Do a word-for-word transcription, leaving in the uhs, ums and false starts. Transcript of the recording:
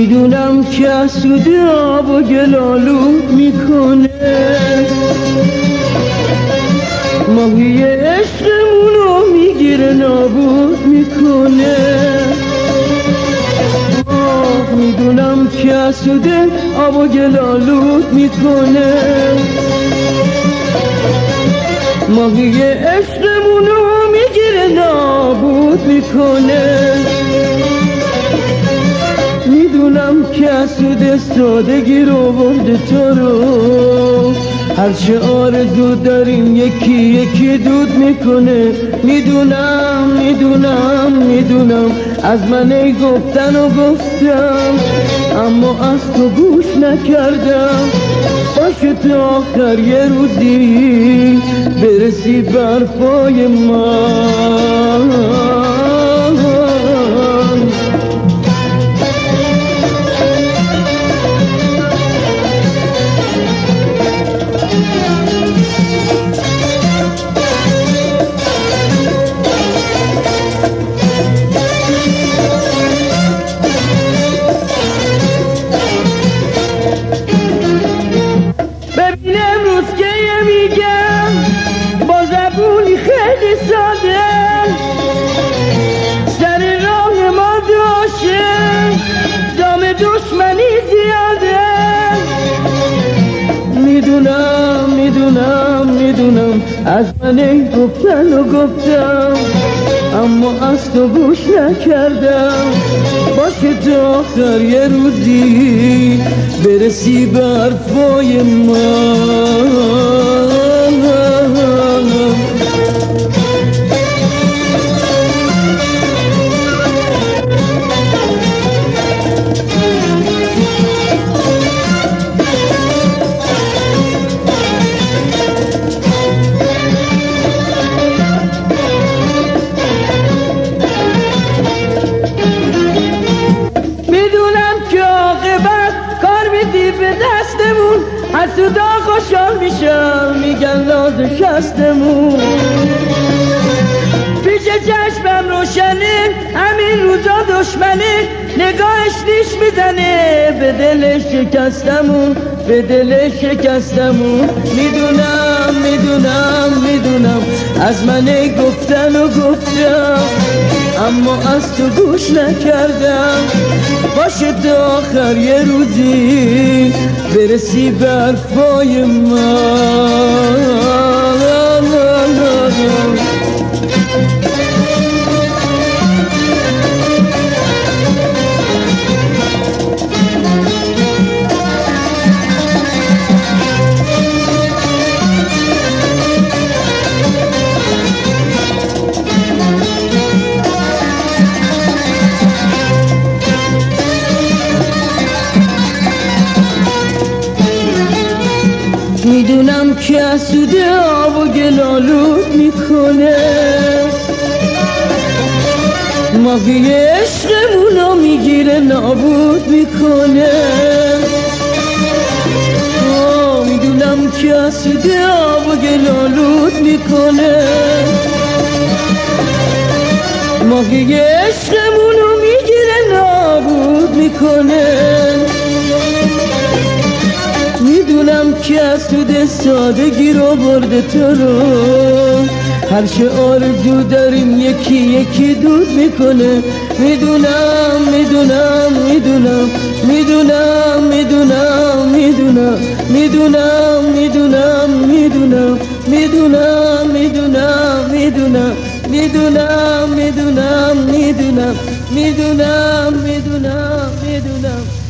میدونم که حسودی آب و گل آلود میکنه، ماهی عشقمونو میگیره نابود میکنه. آه میدونم که حسوده آب و گل آلود میکنه، ماهی عشقمونو میگیره نابود میکنه. میدونم که حسود سادگی رو برده تو رو، هرچه آرزو داریم یکی یکی دود میکنه. میدونم میدونم میدونم از من ای گفتن و گفتم، اما از تو گوش نکردم. باشه تا آخر یه روزی برسی برپای من. ببین امروز که میگم با زبونی خیلی ساده، سر راه ما داشه دام دشمنی زیاده. میدونم میدونم میدونم از من این گفتن و گفتم، اما از تو گوش نکردم. باشه تا آخر یه روزی برسی برفای من. به دستمون حسودا خوشحال میشم، میگن ناز شستمون. پیش چشمم روشنه همین روزا دشمنه، نگاهش نیش میزنه به دل شکستمون، به دل شکستمون. میدونم میدونم میدونم از من گفتن و گفتم، اما از تو گوش نکردم. باشه تا آخر یه روزی برسی برفای من. میدونم که حسوده آب و گل آلود میکنه، ماهی عشقمونو میگیره نابود میکنه. آه میدونم که حسوده آب و گل آلود میکنه، ماهی عشقمونو میگیره نابود میکنه. میدونم که حسود سادگی رو برده تو رو، هرچه آرزو داریم یکی یکی دود میکنه. میدونم میدونم میدونم میدونم میدونم میدونم میدونم میدونم میدونم میدونم میدونم میدونم میدونم میدونم میدونم میدونم میدونم میدونم